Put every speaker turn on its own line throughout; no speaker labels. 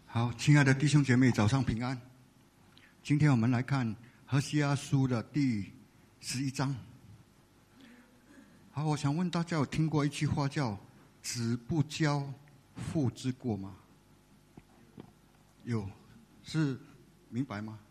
好，亲爱的弟兄姐妹，早上平安。今天我们来看何西阿书的第11章。好，我想问大家，有听过一句话叫“子不教，父之过”吗？有，是明白吗？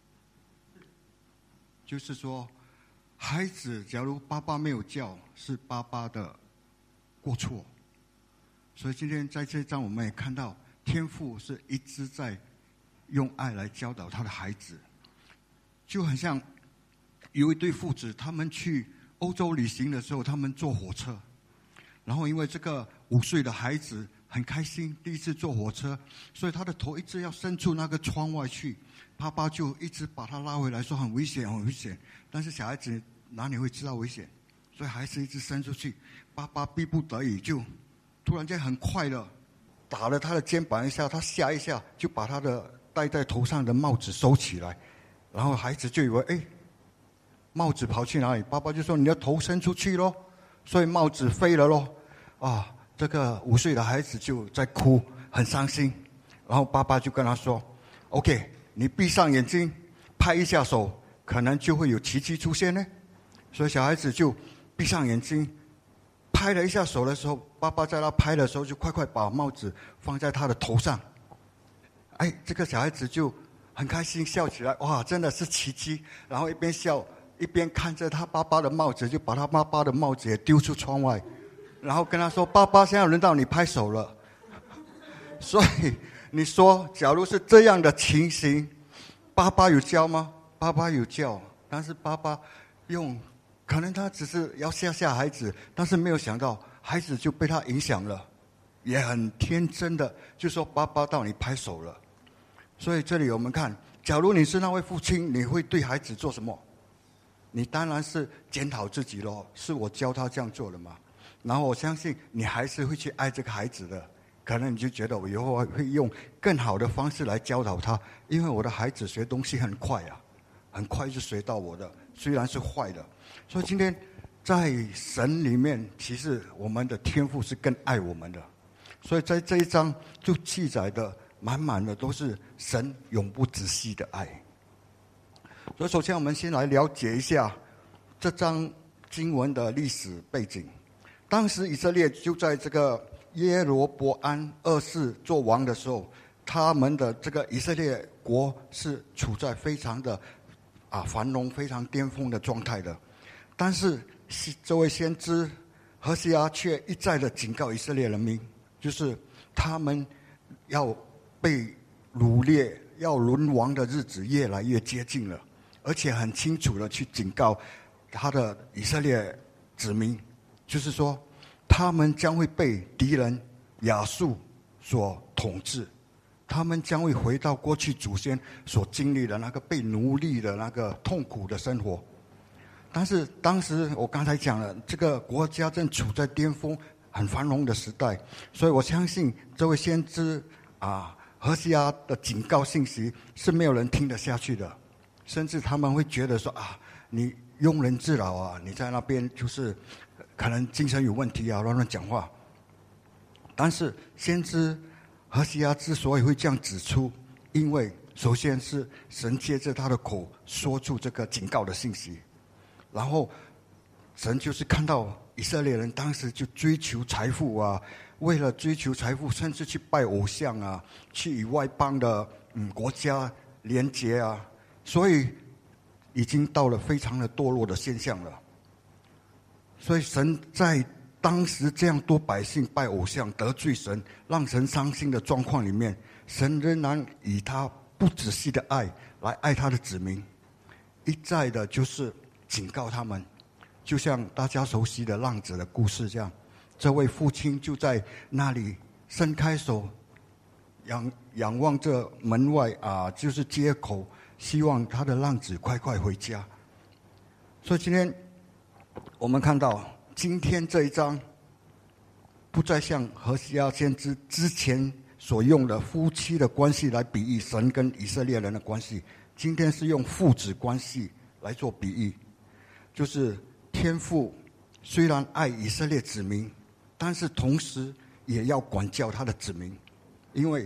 就是说，孩子假如爸爸没有教，是爸爸的过错。所以今天在这一章，我们也看到天父是一直在用爱来教导他的孩子，就很像有一对父子，他们去欧洲旅行的时候，他们坐火车，然后因为这个5岁的孩子很开心，第一次坐火车，所以他的头一直要伸出那个窗外去，爸爸就一直把他拉回来，说很危险，很危险。但是小孩子哪里会知道危险？所以还是一直伸出去，爸爸逼不得已就突然间很快的打了他的肩膀一下，他吓一下，就把他的戴在头上的帽子收起来，然后孩子就以为帽子跑去哪里？爸爸就说你的头伸出去咯，所以帽子飞了咯。这个5岁的孩子就在哭，很伤心。然后爸爸就跟他说 ：“OK， 你闭上眼睛，拍一下手，可能就会有奇迹出现呢。”所以小孩子就闭上眼睛。拍了一下手的时候，爸爸在他拍的时候就快快把帽子放在他的头上。这个小孩子就很开心，笑起来，哇，真的是奇迹！然后一边笑一边看着他爸爸的帽子，就把他爸爸的帽子也丢出窗外，然后跟他说：“爸爸，现在轮到你拍手了。”所以你说，假如是这样的情形，爸爸有教吗？爸爸有教，但是爸爸可能他只是要吓孩子，但是没有想到孩子就被他影响了，也很天真的就说：“爸爸到你拍手了。”所以这里我们看，假如你是那位父亲，你会对孩子做什么？你当然是检讨自己咯，是我教他这样做的嘛？然后我相信你还是会去爱这个孩子的，可能你就觉得我以后会用更好的方式来教导他，因为我的孩子学东西很快啊，很快就学到我的，虽然是坏的。所以今天在神里面，其实我们的天父是更爱我们的，所以在这一章就记载的满满的都是神永不止息的爱。所以首先我们先来了解一下这章经文的历史背景。当时以色列就在这个耶罗伯安2世做王的时候，他们的这个以色列国是处在非常的繁荣、非常巅峰的状态的。但是这位先知何西阿却一再的警告以色列人民，就是他们要被掳掠、要沦亡的日子越来越接近了，而且很清楚的去警告他的以色列子民，就是说他们将会被敌人亚述所统治，他们将会回到过去祖先所经历的那个被奴隶的那个痛苦的生活。但是当时我刚才讲了，这个国家正处在巅峰、很繁荣的时代，所以我相信这位先知何西阿的警告信息是没有人听得下去的，甚至他们会觉得说你庸人自扰啊，你在那边就是可能精神有问题啊，乱讲话。但是先知何西阿之所以会这样指出，因为首先是神借着他的口说出这个警告的信息，然后神就是看到以色列人当时就追求财富啊，为了追求财富甚至去拜偶像啊，去与外邦的国家连结啊，所以已经到了非常的堕落的现象了。所以神在当时这样多百姓拜偶像得罪神，让神伤心的状况里面，神仍然以他不止息的爱来爱他的子民，一再的就是警告他们，就像大家熟悉的浪子的故事这样，这位父亲就在那里伸开手仰望着门外就是街口，希望他的浪子快快回家。所以今天我们看到今天这一章不再像何西阿先知之前所用的夫妻的关系来比喻神跟以色列人的关系，今天是用父子关系来做比喻，就是天父虽然爱以色列子民，但是同时也要管教他的子民，因为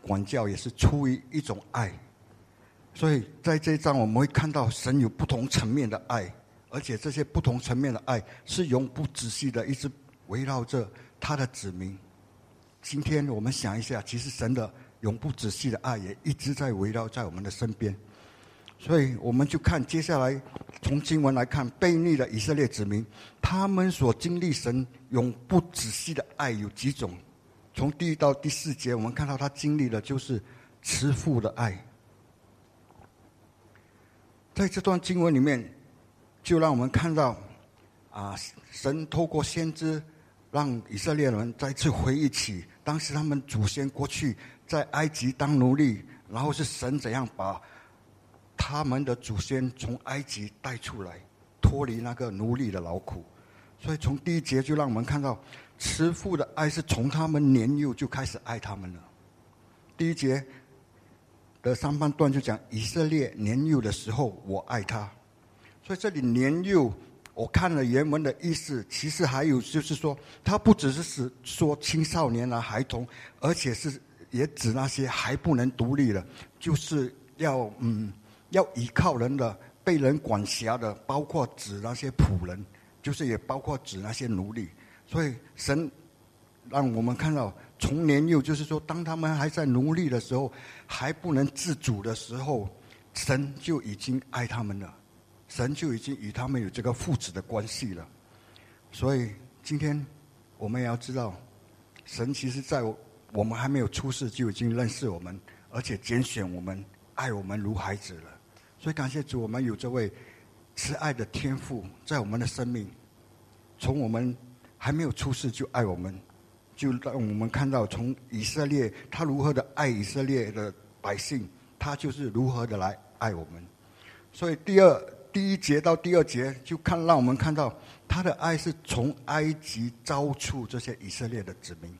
管教也是出于一种爱。所以在这一章我们会看到神有不同层面的爱，而且这些不同层面的爱是永不止息的，一直围绕着他的子民。今天我们想一下，其实神的永不止息的爱也一直在围绕在我们的身边。所以我们就看接下来从经文来看，悖逆的以色列子民，他们所经历神永不止息的爱有几种。从第1到第4节我们看到他经历的就是慈父的爱。在这段经文里面就让我们看到神透过先知让以色列人再次回忆起当时他们祖先过去在埃及当奴隶，然后是神怎样把他们的祖先从埃及带出来，脱离那个奴隶的劳苦。所以从第1节就让我们看到慈父的爱是从他们年幼就开始爱他们了。第1节的上半段就讲以色列年幼的时候我爱他。所以这里年幼我看了原文的意思，其实还有就是说他不只是说青少年孩童，而且是也指那些还不能独立的，就是要依靠人的，被人管辖的，包括指那些仆人，就是也包括指那些奴隶。所以神让我们看到从年幼，就是说当他们还在奴隶的时候，还不能自主的时候，神就已经爱他们了，神就已经与他们有这个父子的关系了。所以今天我们也要知道，神其实在我们还没有出世就已经认识我们，而且拣选我们，爱我们如孩子了。所以感谢主，我们有这位慈爱的天父在我们的生命，从我们还没有出世就爱我们，就让我们看到从以色列他如何的爱以色列的百姓，他就是如何的来爱我们。所以第1节到第2节就让我们看到他的爱是从埃及招出这些以色列的子民。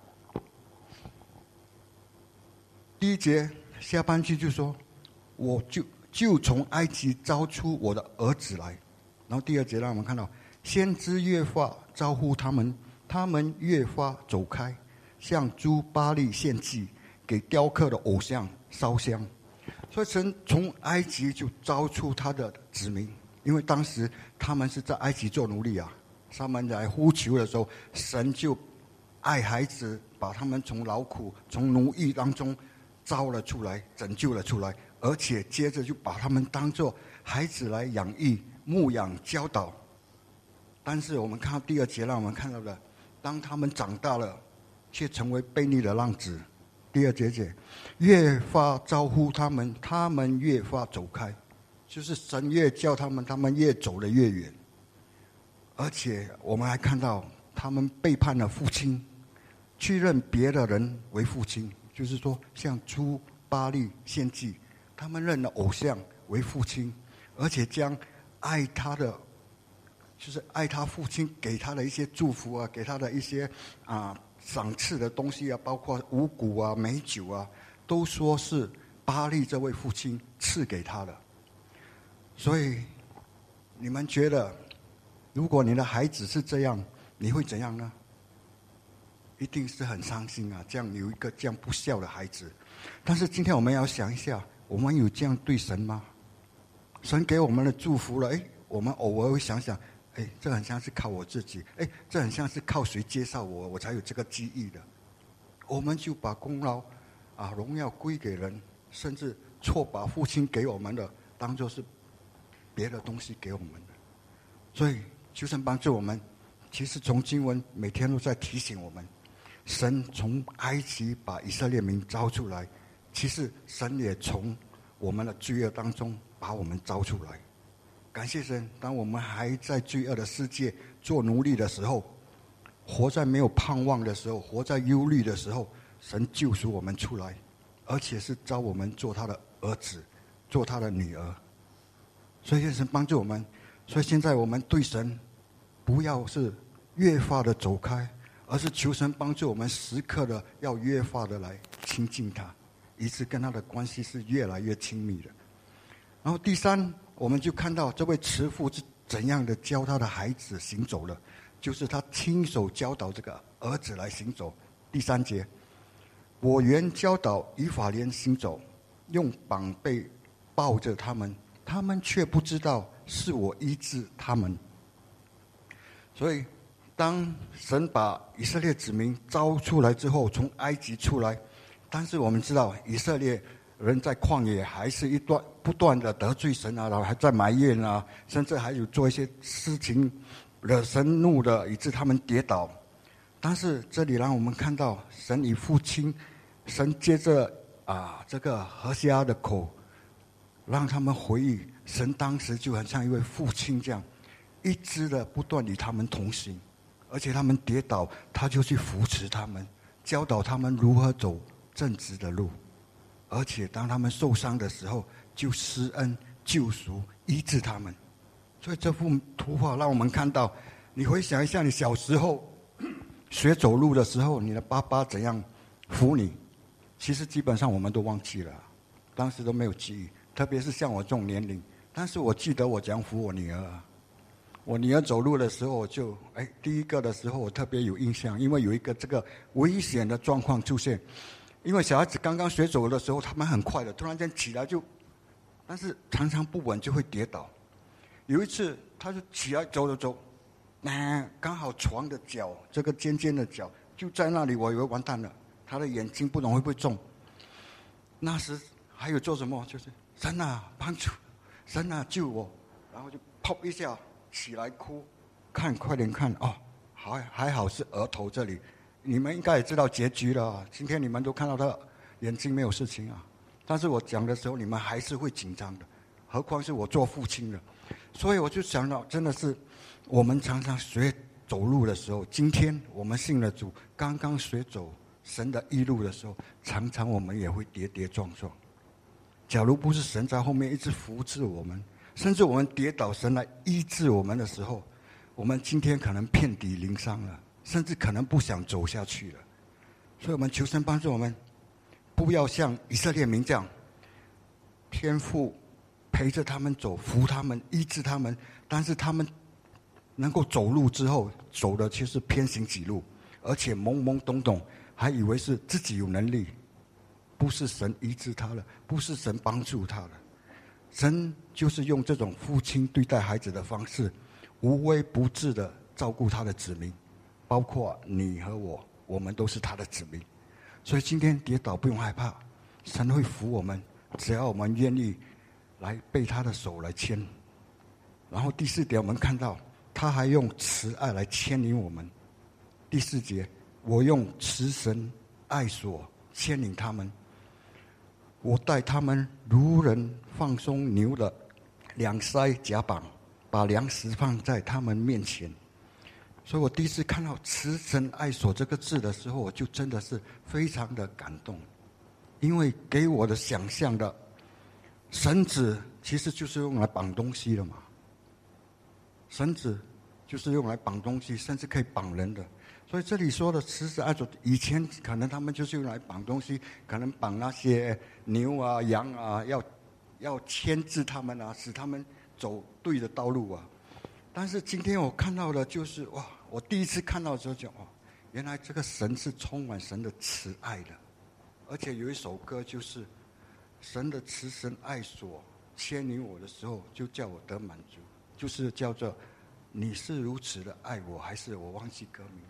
第1节下半句就说我就从埃及招出我的儿子来。然后第2节让我们看到先知越发招呼他们，他们越发走开，向诸巴力献祭，给雕刻的偶像烧香。所以神从埃及就招出他的子民，因为当时他们是在埃及做奴隶啊，他们来呼求的时候，神就爱孩子，把他们从劳苦从奴役当中招了出来，拯救了出来，而且接着就把他们当作孩子来养育牧养教导。但是我们看到第2节让我们看到的，当他们长大了却成为悖逆的浪子。第2节越发招呼他们，他们越发走开，就是神越叫他们，他们越走得越远。而且我们还看到他们背叛了父亲，去认别的人为父亲，就是说像诸巴力献祭，他们认了偶像为父亲，而且将爱他的，就是爱他父亲给他的一些祝福啊，给他的一些赏赐的东西啊，包括五谷啊、美酒啊，都说是巴力这位父亲赐给他的。所以你们觉得，如果你的孩子是这样，你会怎样呢？一定是很伤心啊！这样有一个这样不孝的孩子。但是今天我们要想一下，我们有这样对神吗？神给我们的祝福了，我们偶尔会想想，这很像是靠我自己，这很像是靠谁介绍我才有这个机遇的。我们就把功劳荣耀归给人，甚至错把父亲给我们的当作是别的东西给我们的。所以求神帮助我们，其实从经文每天都在提醒我们，神从埃及把以色列民招出来，其实神也从我们的罪恶当中把我们招出来。感谢神，当我们还在罪恶的世界做奴隶的时候，活在没有盼望的时候，活在忧虑的时候，神救赎我们出来，而且是召我们做他的儿子，做他的女儿。所以愿神帮助我们。所以现在我们对神不要是越发的走开，而是求神帮助我们时刻的要越发的来亲近他，以致跟他的关系是越来越亲密的。然后第3，我们就看到这位慈父是怎样的教他的孩子行走了，就是他亲手教导这个儿子来行走。第3节， 我原教导以法莲行走，用膀臂抱着他们，他们却不知道是我医治他们。所以当神把以色列子民招出来之后，从埃及出来，但是我们知道以色列人在旷野还是不断的得罪神啊，然后还在埋怨啊，甚至还有做一些事情惹神怒的，以致他们跌倒。但是这里让我们看到神以父亲，神接着这个何西阿的口，让他们回忆神当时就很像一位父亲这样，一直的不断与他们同行，而且他们跌倒，他就去扶持他们，教导他们如何走正直的路，而且当他们受伤的时候，就施恩救赎医治他们。所以这幅图画让我们看到，你回想一下你小时候学走路的时候，你的爸爸怎样扶你，其实基本上我们都忘记了，当时都没有记忆，特别是像我这种年龄。但是我记得我怎样扶我女儿，我女儿走路的时候，我就第一个的时候我特别有印象，因为有一个这个危险的状况出现。因为小孩子刚刚学走的时候，他们很快的，突然间起来就，但是常常不稳就会跌倒。有一次他就起来走，刚好床的角，这个尖尖的角就在那里，我以为完蛋了，他的眼睛不懂会不会中。那时还有做什么，就是神啊帮助，神啊救我，然后就砰一下起来哭，快点看哦，还好是额头这里，你们应该也知道结局了，今天你们都看到他眼睛没有事情啊，但是我讲的时候你们还是会紧张的，何况是我做父亲的。所以我就想到，真的是我们常常学走路的时候，今天我们信了主，刚刚学走神的义路的时候，常常我们也会跌跌撞撞。假如不是神在后面一直扶持我们，甚至我们跌倒，神来医治我们的时候，我们今天可能遍体鳞伤了，甚至可能不想走下去了。所以我们求神帮助我们，不要像以色列民这样，天父陪着他们走，扶他们，医治他们，但是他们能够走路之后，走的却是偏行己路，而且懵懵懂懂，还以为是自己有能力，不是神医治他了，不是神帮助他了。神就是用这种父亲对待孩子的方式，无微不至的照顾他的子民，包括你和我，我们都是他的子民。所以今天跌倒不用害怕，神会扶我们，只要我们愿意来被他的手来牵。然后第4点我们看到他还用慈爱来牵引我们。第4节，我用慈神爱所牵引他们，我带他们如人放松牛的两腮夹绑，把粮食放在他们面前。所以我第一次看到慈神爱所这个字的时候，我就真的是非常的感动，因为给我的想象的绳子其实就是用来绑东西的嘛，绳子就是用来绑东西，甚至可以绑人的。所以这里说的慈神爱所，以前可能他们就是用来绑东西，可能绑那些牛啊羊啊，要牵制他们啊，使他们走对的道路啊。但是今天我看到的就是哇，我第一次看到的时候就哇，原来这个神是充满神的慈爱的。而且有一首歌就是神的慈神爱所牵引我的时候，就叫我得满足，就是叫做你是如此的爱我，还是我忘记歌名。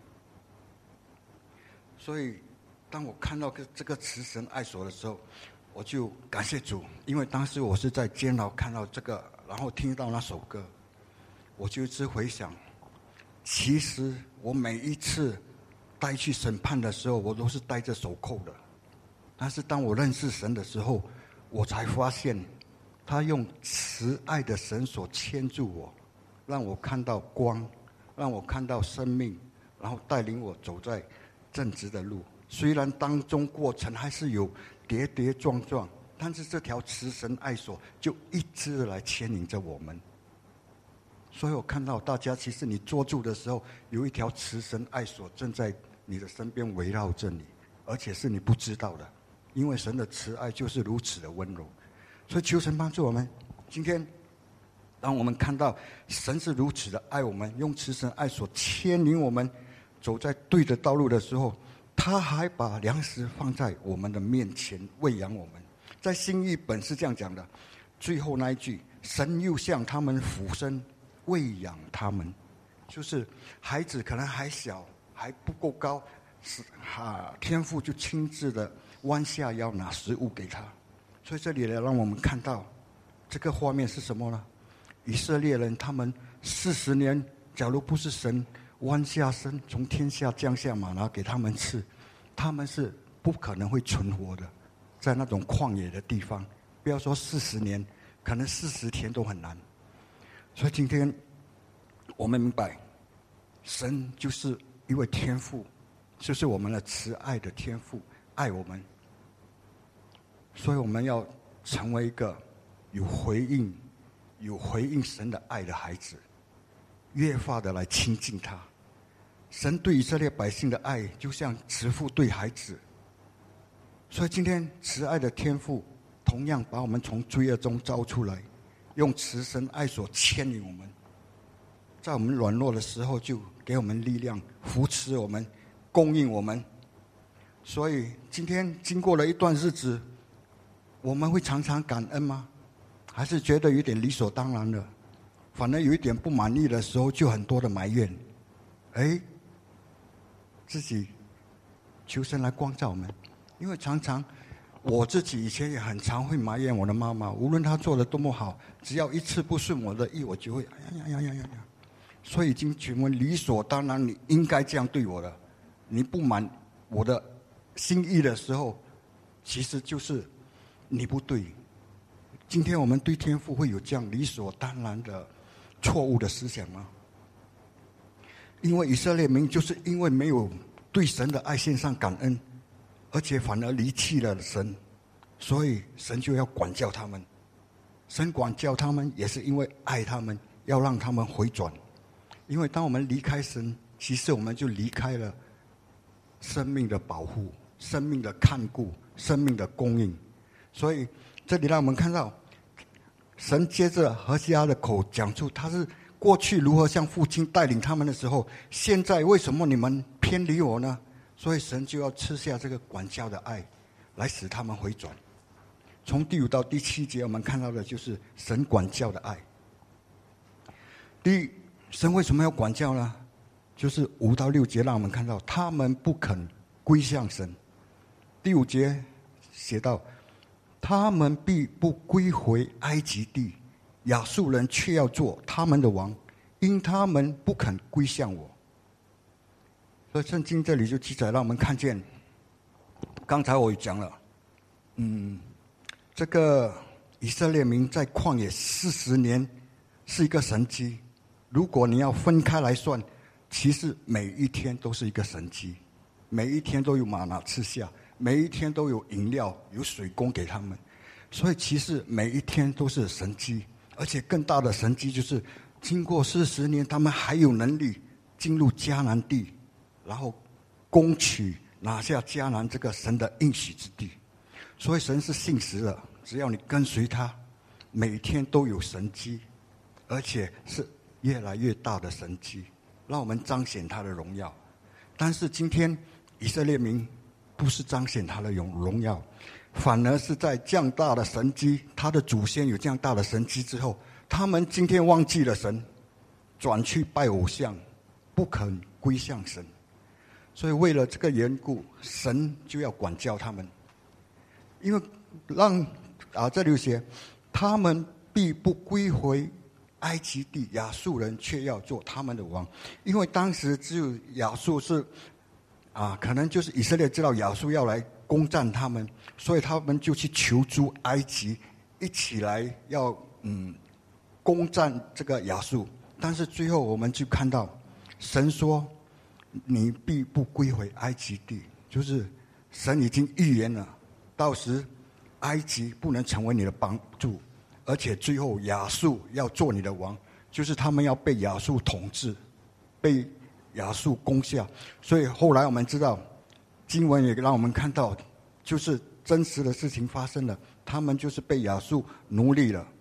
所以当我看到这个慈神爱所的时候，我就感谢主，因为当时我是在监牢看到这个，然后听到那首歌，我就一直回想，其实我每一次带去审判的时候，我都是带着手铐的。但是当我认识神的时候，我才发现他用慈爱的绳索牵住我，让我看到光，让我看到生命，然后带领我走在正直的路。虽然当中过程还是有跌跌撞撞，但是这条慈神爱所就一直来牵引着我们。所以我看到大家，其实你坐住的时候，有一条慈神爱所正在你的身边围绕着你，而且是你不知道的，因为神的慈爱就是如此的温柔。所以求神帮助我们，今天当我们看到神是如此的爱我们，用慈神爱所牵引我们走在对的道路的时候， 他还把粮食放在我们的面前喂养我们。在新译本是这样讲的，最后那一句，神又向他们俯身喂养他们，就是孩子可能还小还不够高，天父就亲自的弯下腰拿食物给他。所以这里呢，让我们看到这个画面是什么呢？以色列人他们40年，假如不是神弯下身从天下降下玛拿给他们吃，他们是不可能会存活的，在那种旷野的地方，不要说40年，可能40天都很难。所以今天我们明白，神就是一位天父，就是我们的慈爱的天父，爱我们。所以我们要成为一个有回应神的爱的孩子，越发的来亲近他。神对以色列百姓的爱，就像慈父对孩子。所以今天慈爱的天父同样把我们从罪恶中招出来，用慈神爱所牵引我们，在我们软弱的时候就给我们力量，扶持我们，供应我们。所以今天经过了一段日子，我们会常常感恩吗？还是觉得有点理所当然的？反而有一点不满意的时候，就很多的埋怨。自己求神来光照我们。因为常常我自己以前也很常会埋怨我的妈妈，无论她做的多么好，只要一次不顺我的意，我就会呀。所以已经觉得理所当然，你应该这样对我的。你不满我的心意的时候，其实就是你不对。今天我们对天父会有这样理所当然的错误的思想吗？因为以色列民就是因为没有对神的爱献上感恩，而且反而离弃了神，所以神就要管教他们。神管教他们也是因为爱他们，要让他们回转。因为当我们离开神，其实我们就离开了生命的保护、生命的看顾、生命的供应。所以这里让我们看到，神接着何西阿的口讲出他是过去如何向父亲带领他们的时候，现在为什么你们偏离我呢？所以神就要赐下这个管教的爱，来使他们回转。从第5到第7节，我们看到的就是神管教的爱。第一，神为什么要管教呢？就是5到6节让我们看到他们不肯归向神。第5节写到，他们必不归回埃及地，亚述人却要做他们的王，因他们不肯归向我。所以圣经这里就记载让我们看见，刚才我也讲了，这个以色列民在旷野40年是一个神迹。如果你要分开来算，其实每一天都是一个神迹，每一天都有玛拿赐下，每一天都有饮料有水供给他们。所以其实每一天都是神迹。而且更大的神迹就是经过40年，他们还有能力进入迦南地，然后攻取拿下迦南这个神的应许之地。所以神是信实的，只要你跟随他，每天都有神迹，而且是越来越大的神迹，让我们彰显他的荣耀。但是今天以色列民不是彰显他的荣耀，反而是在这样大的神迹，他的祖先有这样大的神迹之后，他们今天忘记了神，转去拜偶像，不肯归向神。所以为了这个缘故，神就要管教他们。因为这里写，他们必不归回埃及地，亚述人却要做他们的王。因为当时只有亚述是可能就是以色列知道亚述要来攻占他们，所以他们就去求助埃及，一起来要攻占这个亚述。但是最后我们就看到，神说你必不归回埃及地，就是神已经预言了，到时埃及不能成为你的帮助，而且最后亚述要做你的王，就是他们要被亚述统治，被亚述攻下。所以后来我们知道，经文也让我们看到，就是真实的事情发生了，他们就是被亚述奴隶了。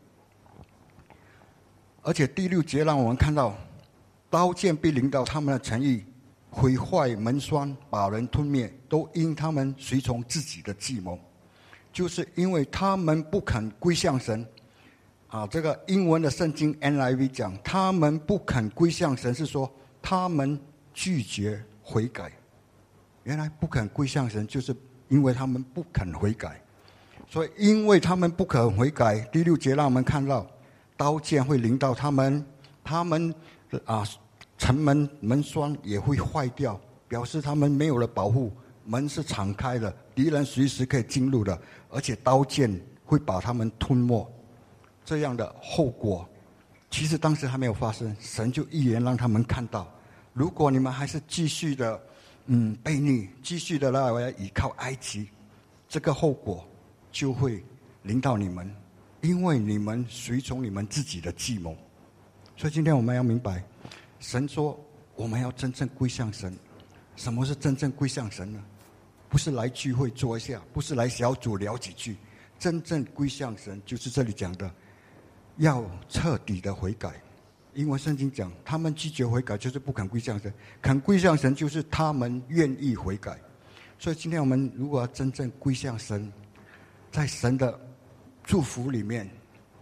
而且第6节让我们看到，刀剑必临到他们的城邑， 毁坏门栓，把人吞灭，都因他们随从自己的计谋，就是因为他们不肯归向神。这个英文的圣经 NIV 讲，他们不肯归向神，是说他们拒绝悔改。原来不肯归向神，就是因为他们不肯悔改。所以因为他们不肯悔改，第6节让我们看到刀剑会临到他们，城门栓也会坏掉，表示他们没有了保护，门是敞开的，敌人随时可以进入的，而且刀剑会把他们吞没。这样的后果其实当时还没有发生，神就预言让他们看到，如果你们还是继续的悖逆，继续的来依靠埃及，这个后果就会临到你们，因为你们随从你们自己的计谋。所以今天我们要明白，神说我们要真正归向神。什么是真正归向神呢？不是来聚会坐一下，不是来小组聊几句，真正归向神就是这里讲的要彻底的悔改。因为圣经讲他们拒绝悔改就是不肯归向神，肯归向神就是他们愿意悔改。所以今天我们如果要真正归向神，在神的祝福里面，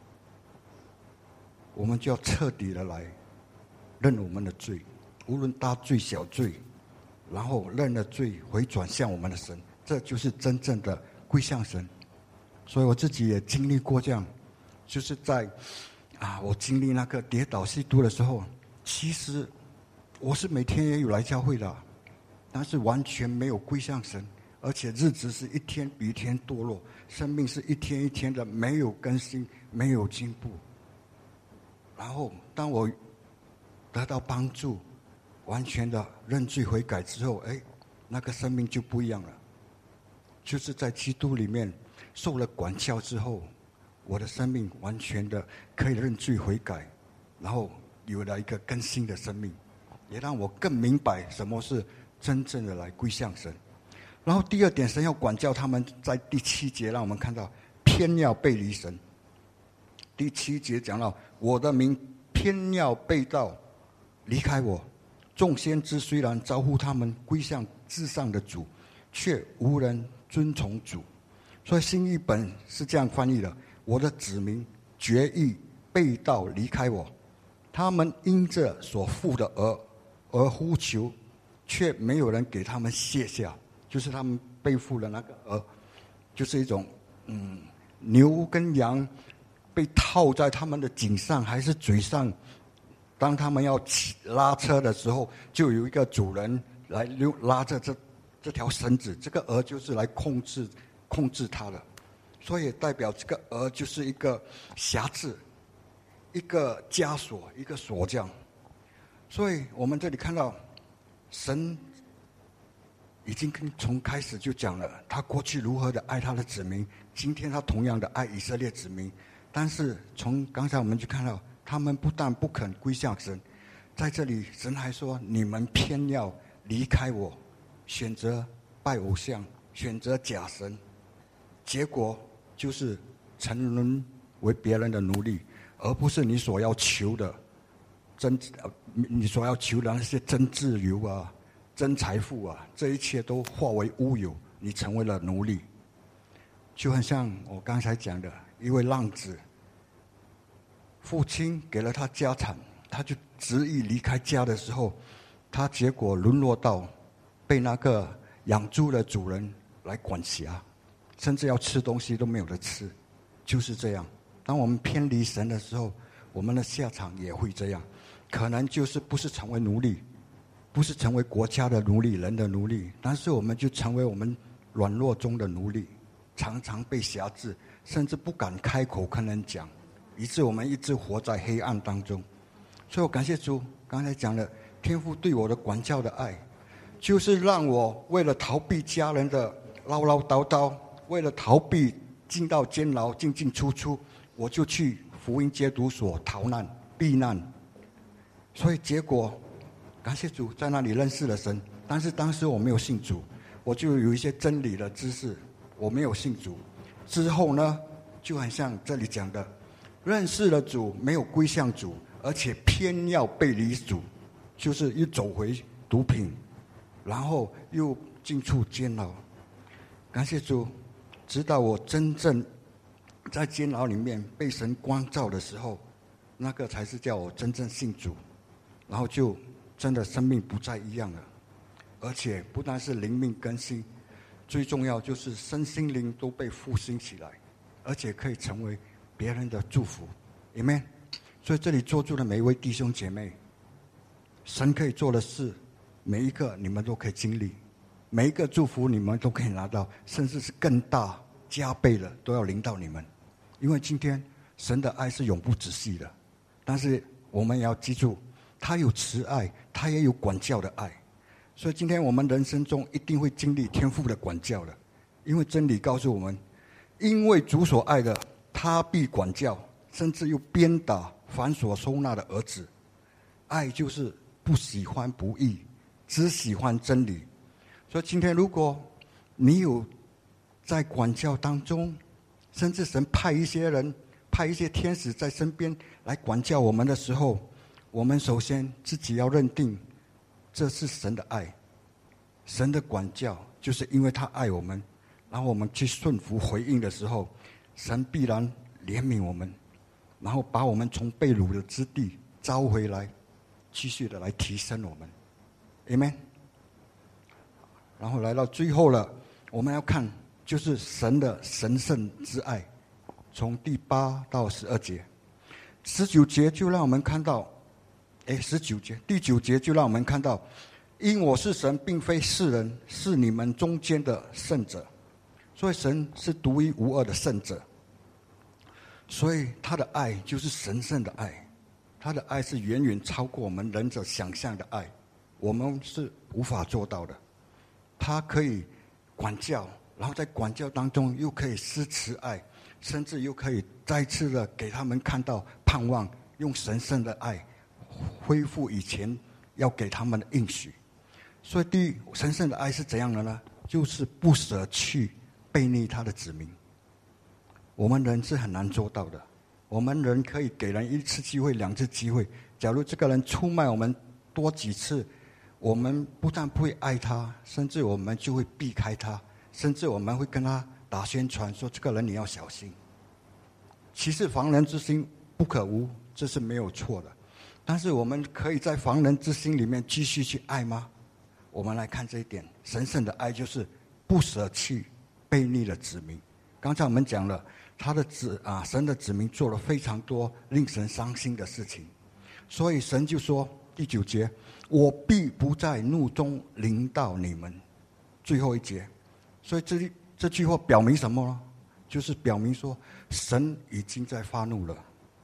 我们就要彻底的来认我们的罪，无论大罪小罪，然后认了罪回转向我们的神，这就是真正的归向神。所以我自己也经历过这样，就是在我经历那个跌倒吸毒的时候，其实我是每天也有来教会的，但是完全没有归向神，而且日子是一天比一天堕落，生命是一天一天的没有更新，没有进步。然后当我得到帮助，完全的认罪悔改之后，那个生命就不一样了。就是在基督里面受了管教之后，我的生命完全的可以认罪悔改，然后有了一个更新的生命，也让我更明白什么是真正的来归向神。然后第二点，神要管教他们，在第7节让我们看到偏要背离神。第7节讲到我的民偏要背道离开我，众先知虽然招呼他们归向至上的主，却无人遵从主。所以新译本是这样翻译的，我的子民决意背道离开我，他们因着所负的軛而呼求，却没有人给他们卸下。就是他们背负了那个軛，就是一种牛跟羊被套在他们的颈上还是嘴上，当他们要拉车的时候，就有一个主人来拉着这条绳子，这个軛就是来控制它的，所以代表这个軛就是一个辖制，一个枷锁，一个锁匠。所以我们这里看到神已经从开始就讲了，他过去如何的爱他的子民，今天他同样的爱以色列子民。但是从刚才我们就看到，他们不但不肯归向神，在这里神还说你们偏要离开我，选择拜偶像，选择假神，结果就是沉沦为别人的奴隶，而不是你所要求的你所要求的那些真自由啊，真财富啊，这一切都化为乌有，你成为了奴隶。就很像我刚才讲的一位浪子，父亲给了他家产，他就执意离开家的时候，他结果沦落到被那个养猪的主人来管辖，甚至要吃东西都没有得吃。就是这样，当我们偏离神的时候，我们的下场也会这样，可能就是不是成为奴隶，不是成为国家的奴隶，人的奴隶，但是我们就成为我们软弱中的奴隶，常常被辖制，甚至不敢开口跟人讲，以致我们一直活在黑暗当中。所以我感谢主，刚才讲的天父对我的管教的爱，就是让我为了逃避家人的唠唠叨叨，为了逃避进到监牢进进出出，我就去福音戒毒所逃难避难。所以结果感谢主，在那里认识了神，但是当时我没有信主，我就有一些真理的知识，我没有信主。之后呢，就很像这里讲的，认识了主，没有归向主，而且偏要背离主，就是一走回毒品， 然后又进出监牢。感谢主，直到我真正在监牢里面被神光照的时候，那个才是叫我真正信主，然后就真的生命不再一样了。而且不但是灵命更新，最重要就是身心灵都被复兴起来，而且可以成为别人的祝福。Amen。所以这里坐住的每一位弟兄姐妹，神可以做的事，每一个你们都可以经历，每一个祝福你们都可以拿到，甚至是更大加倍的都要临到你们。因为今天神的爱是永不止息的，但是我们也要记住，他有慈爱，他也有管教的爱。所以今天我们人生中一定会经历天父的管教的，因为真理告诉我们，因为主所爱的，他必管教，甚至又鞭打凡所收纳的儿子。爱就是不喜欢不义，只喜欢真理。所以今天如果你有在管教当中，甚至神派一些人，派一些天使在身边来管教我们的时候，我们首先自己要认定这是神的爱。神的管教就是因为他爱我们，然后我们去顺服回应的时候，神必然怜悯我们，然后把我们从被掳的之地招回来，继续的来提升我们。 Amen。 然后来到最后了，我们要看就是神的神圣之爱，从第8到12节。19节就让我们看到19节，第9节就让我们看到，因我是神，并非世人，是你们中间的圣者。所以神是独一无二的圣者，所以他的爱就是神圣的爱，他的爱是远远超过我们人者想象的爱，我们是无法做到的。他可以管教，然后在管教当中又可以施慈爱，甚至又可以再次的给他们看到盼望，用神圣的爱恢复以前要给他们的应许。所以第一，神圣的爱是怎样的呢？就是不舍去背逆他的子民。我们人是很难做到的，我们人可以给人1次机会2次机会，假如这个人出卖我们多几次，我们不但不会爱他，甚至我们就会避开他，甚至我们会跟他打宣传说这个人你要小心。其实防人之心不可无，这是没有错的，但是我们可以在防人之心里面继续去爱吗？我们来看这一点，神圣的爱就是不舍弃悖逆的子民。刚才我们讲了，神的子民做了非常多令神伤心的事情，所以神就说第9节，我必不在怒中临到你们。最后一节，所以这句话表明什么呢？就是表明说神已经在发怒了，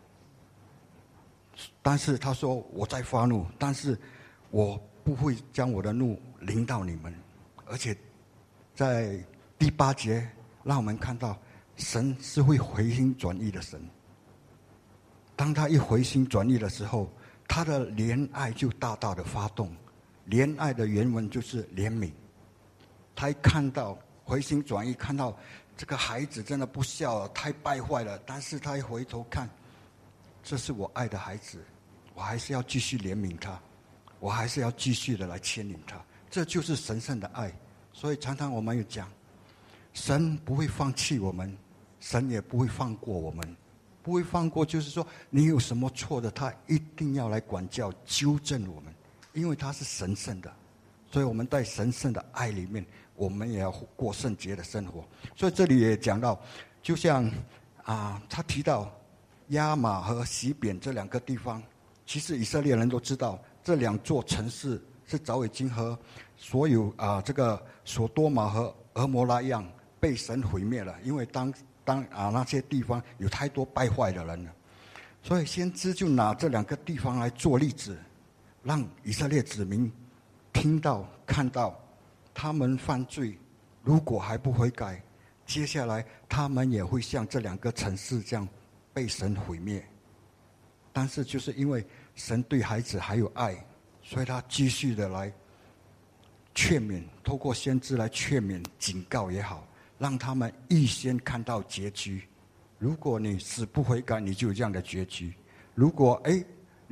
但是他说我在发怒，但是我不会将我的怒临到你们。而且在第8节让我们看到神是会回心转意的神。当他一回心转意的时候，他的怜爱就大大的发动。怜爱的原文就是怜悯。他一看到回心转意，看到这个孩子真的不孝了，太败坏了，但是他一回头看，这是我爱的孩子，我还是要继续怜悯他，我还是要继续的来牵引他。这就是神圣的爱。所以常常我们有讲，神不会放弃我们，神也不会放过我们。不会放过就是说你有什么错的，他一定要来管教纠正我们，因为他是神圣的。所以我们在神圣的爱里面，我们也要过圣洁的生活。所以这里也讲到，就像他提到亚玛和洗扁这2个地方，其实以色列人都知道这2座城市是早已经和所有这个所多玛和俄摩拉一样被神毁灭了，因为当那些地方有太多败坏的人了。所以先知就拿这2个地方来做例子，让以色列子民听到看到他们犯罪，如果还不悔改，接下来他们也会像这2个城市这样被神毁灭。但是就是因为神对孩子还有爱，所以他继续的来劝勉，透过先知来劝勉警告也好，让他们预先看到结局。如果你死不悔改，你就有这样的结局。如果你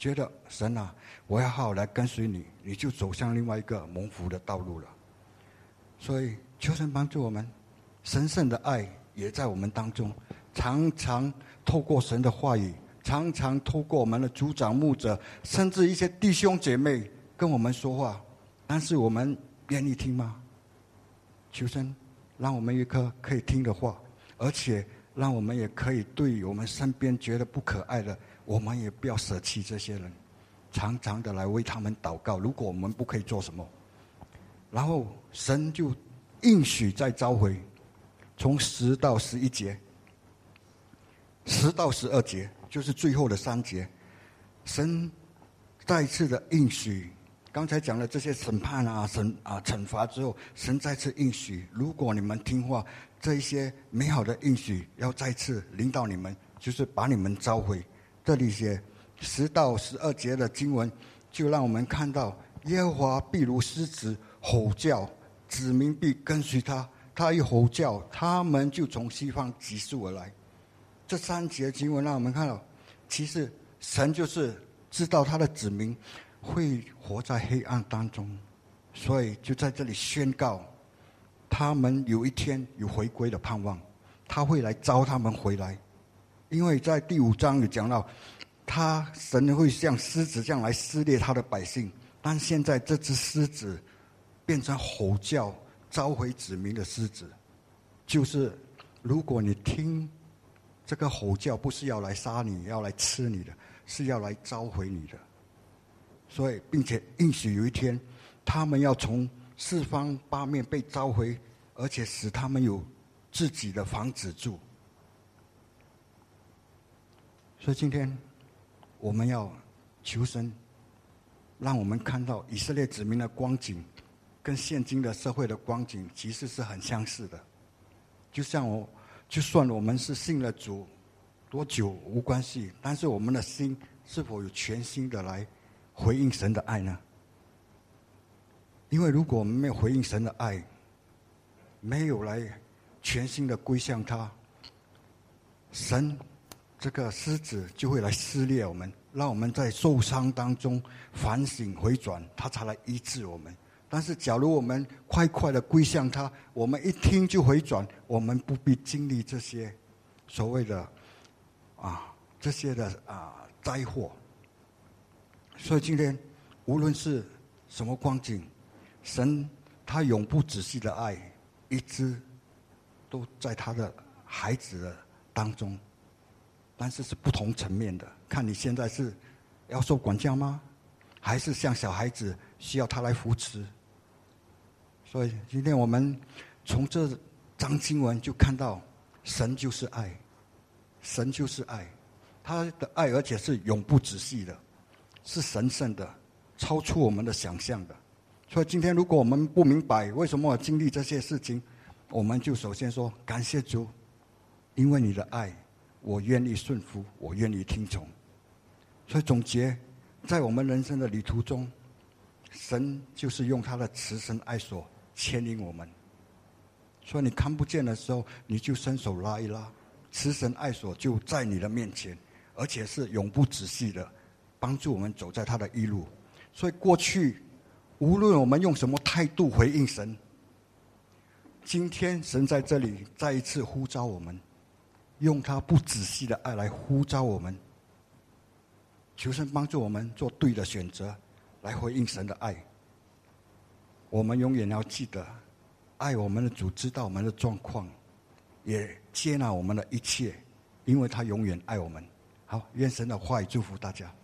觉得神啊，我要好好来跟随你，你就走向另外一个蒙福的道路了。所以求神帮助我们，神圣的爱也在我们当中，常常透过神的话语，常常透过我们的族长牧者，甚至一些弟兄姐妹跟我们说话，但是我们愿意听吗？求神让我们有一颗可以听的话，而且让我们也可以对我们身边觉得不可爱的，我们也不要舍弃这些人，常常的来为他们祷告。如果我们不可以做什么，然后神就应许再召回，从10到11节，10到12节就是最后的3节，神再一次的应许。刚才讲了这些审判惩罚之后，神再次应许，如果你们听话，这一些美好的应许要再次临到你们，就是把你们召回。这里写10到12节的经文，就让我们看到耶和华必如狮子吼叫，子民必跟随他。他一吼叫，他们就从西方急速而来。这3节经文让我们看到，其实神就是知道他的子民会活在黑暗当中，所以就在这里宣告，他们有一天有回归的盼望，他会来招他们回来。因为在第5章有讲到，神会像狮子这样来撕裂他的百姓，但现在这只狮子变成吼叫召回子民的狮子，就是如果你听这个吼叫，不是要来杀你，要来吃你的，是要来召回你的。所以并且应许有一天他们要从4方8面被召回，而且使他们有自己的房子住。所以今天我们要求神让我们看到以色列子民的光景跟现今的社会的光景其实是很相似的。就算我们是信了主多久无关系，但是我们的心是否有全心的来回应神的爱呢？因为如果我们没有回应神的爱，没有来全心的归向他，神这个狮子就会来撕裂我们，让我们在受伤当中反省回转，他才来医治我们。但是假如我们快快的归向他，我们一听就回转，我们不必经历这些所谓的这些的灾祸。所以今天无论是什么光景，神他永不止息的爱一直都在他的孩子的当中，但是是不同层面的。看你现在是要受管教吗？还是像小孩子需要他来扶持？所以今天我们从这章经文就看到，神就是爱，神就是爱，他的爱而且是永不止息的，是神圣的，超出我们的想象的。所以今天如果我们不明白为什么我经历这些事情，我们就首先说感谢主，因为你的爱，我愿意顺服，我愿意听从。所以总结，在我们人生的旅途中，神就是用他的慈神爱所牵引我们。所以你看不见的时候，你就伸手拉一拉，慈神爱所就在你的面前，而且是永不止息的，帮助我们走在他的一路。所以过去无论我们用什么态度回应神，今天神在这里再一次呼召我们，用他不止息的爱来呼召我们。求神帮助我们做对的选择，来回应神的爱。我们永远要记得，爱我们的主知道我们的状况，也接纳我们的一切，因为他永远爱我们。好，愿神的话语祝福大家。